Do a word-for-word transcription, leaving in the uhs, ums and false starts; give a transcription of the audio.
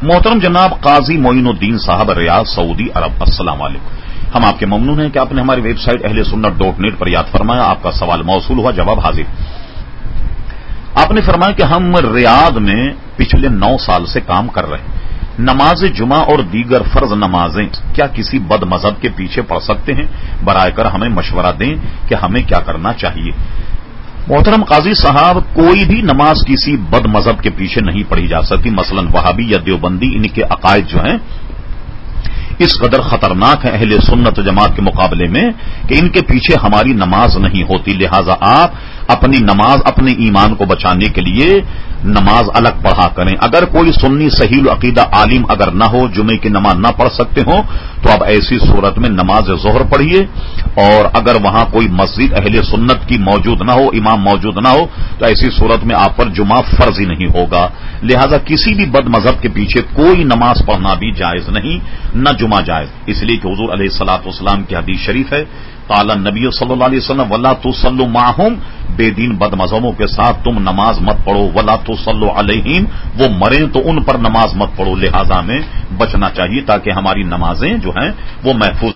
محترم جناب قاضی معین الدین صاحب ریاض سعودی عرب، السلام علیکم۔ ہم آپ کے ممنون ہیں کہ آپ نے ہماری ویب سائٹ اہل سنت ڈاٹ نیٹ پر یاد فرمایا، آپ کا سوال موصول ہوا، جواب حاضر۔ آپ نے فرمایا کہ ہم ریاض میں پچھلے نو سال سے کام کر رہے ہیں، نماز جمعہ اور دیگر فرض نمازیں کیا کسی بد مذہب کے پیچھے پڑ سکتے ہیں؟ برائے کر ہمیں مشورہ دیں کہ ہمیں کیا کرنا چاہیے۔ محترم قاضی صاحب، کوئی بھی نماز کسی بد مذہب کے پیچھے نہیں پڑھی جا سکتی۔ مثلا وہابی یا دیوبندی، ان کے عقائد جو ہیں اس قدر خطرناک ہیں اہل سنت جماعت کے مقابلے میں کہ ان کے پیچھے ہماری نماز نہیں ہوتی۔ لہذا آپ اپنی نماز، اپنے ایمان کو بچانے کے لیے نماز الگ پڑھا کریں۔ اگر کوئی سنی صحیح العقیدہ عالم اگر نہ ہو، جمعے کی نماز نہ پڑھ سکتے ہوں، تو اب ایسی صورت میں نماز ظہر پڑھیے، اور اگر وہاں کوئی مسجد اہل سنت کی موجود نہ ہو، امام موجود نہ ہو، تو ایسی صورت میں آپ پر جمعہ فرض ہی نہیں ہوگا۔ لہذا کسی بھی بد مذہب کے پیچھے کوئی نماز پڑھنا بھی جائز نہیں، نہ جمعہ جائز، اس لیے کہ حضور علیہ الصلوۃ والسلام کی حدیث شریف ہے، قال النبی صلی اللہ علیہ وسلم ولا تصلوا معهم، بے دین بد مذہبوں کے ساتھ تم نماز مت پڑھو، ولا تصلوا علیہم، وہ مریں تو ان پر نماز مت پڑھو۔ لہذا ہمیں بچنا چاہیے تاکہ ہماری نمازیں جو ہیں وہ محفوظ